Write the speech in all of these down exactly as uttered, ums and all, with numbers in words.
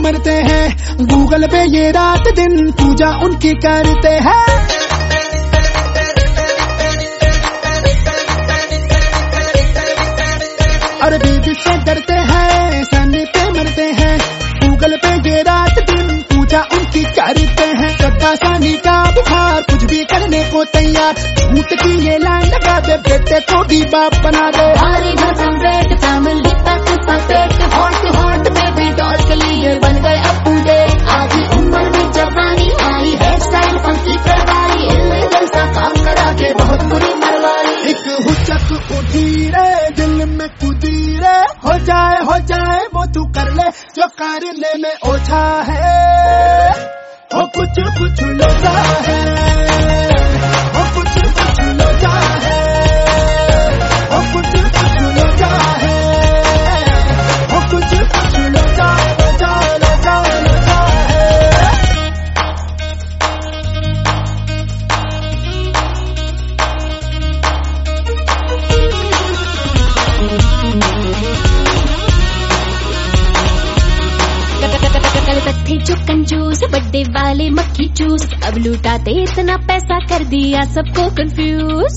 मरते हैं, गूगल पे ये रात दिन पूजा उनकी करते हैं। और बीबी से डरते हैं, सनी पे मरते हैं, गूगल पे ये रात दिन पूजा उनकी करते हैं। श्रद्धा सानी का बुखार कुछ भी करने को तैयार, झूठ की ये लाइन लगा दे, बेटे को भी बाप बना दे। हमारी भसम पेट फैमिली तक पेट हॉट हॉट बेबी डॉल के लिए बन गए अपू डे। आधी उम्र में जवानी आई, हेयर स्टाइल फंकी करवाई, इल्लीगल सा काम करा के बहुत बुरी मरवाई। एक हुचक उठी रे दिल में कूदी रे, हो जाए हो जाए वो तू कर ले जो करने में ओछा है, हो कुछ कुछ लोचा है, हो कुछ कुछ लोचा है, हो कुछ कुछ लोचा है, हो कुछ कुछ लोचा लोचा लोचा लोचा है। थे जो कंजूस बर्थडे वाले मक्खी चूस, अब लुटाते इतना पैसा कर दिया सबको कंफ्यूज।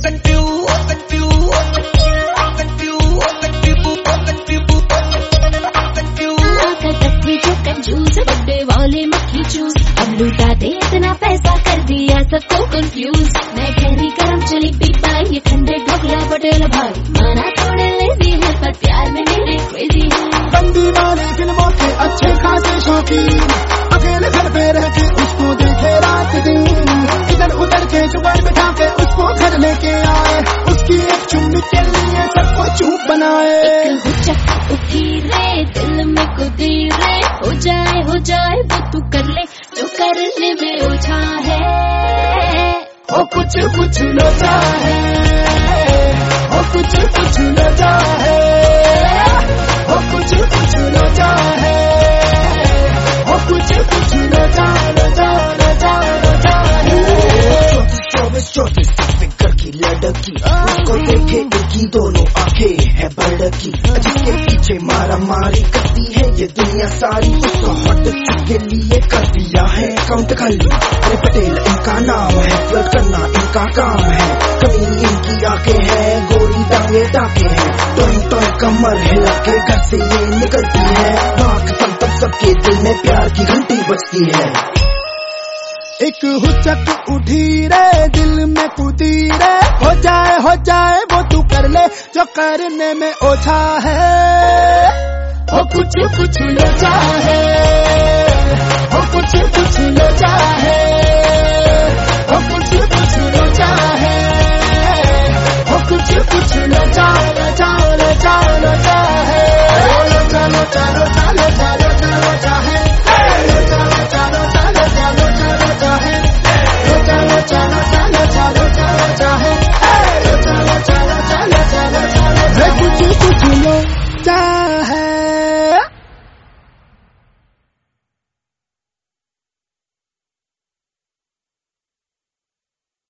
थे जो कंजूस बर्थडे वाले मक्खी चूस, अब लुटाते इतना पैसा कर दिया सबको कंफ्यूज। मैं गहरी गरम चली पीता ये ठंडे ढोकला पटेल भाई, माना थोड़े लेजी है पर प्यार में मेरे क्रेजी है। बंदी वाले फिल्मों के अच्छे खासे शौकीन, अकेले घर पे रह के उसको देखे रात दिन, इधर उधर के जुगाड़ बिठा के उसको घर लेके आए, उसकी एक चुम्मी के लिए सबको चूप बनाए। एक हुचक उठी रे दिल में कुदी रे, हो जाए हो जाए वो तू कर ले जो करने में ओछा है, हो कुछ कुछ लोचा है, हो कुछ कुछ लोचा है, हो कुछ कुछ लोचा है, हो कुछ कुछ लोचा लोचा लोचा लोचा है। चौबीस चौबीस फिकर की लड़की, उसको देखे इनकी दोनों आंखें है बड़की, जिसके पीछे मारा मारी करती है ये दुनिया सारी, उसको हॉट के लिए कर दिया है काउंट खाली। अरे पटेल इनका नाम है, फ्लर्ट करना इनका काम है, कमीनी इनकी आंखें है, गोरी टांगे टाके है, टोई टोई कमर हिला के घर से ये निकलती है, भाग तब तब सबके दिल में प्यार की घंटी बजती है। एक हुचक उठी रे दिल में कूदी रे, हो जाए हो जाए वो तू कर ले जो करने में ओछा है, हो कुछ कुछ लोचा है, हो कुछ कुछ लोचा है, हो कुछ कुछ लोचा है, हो कुछ कुछ लोचा लोचा लोचा लोचा है, लोचा लोचा लोचा।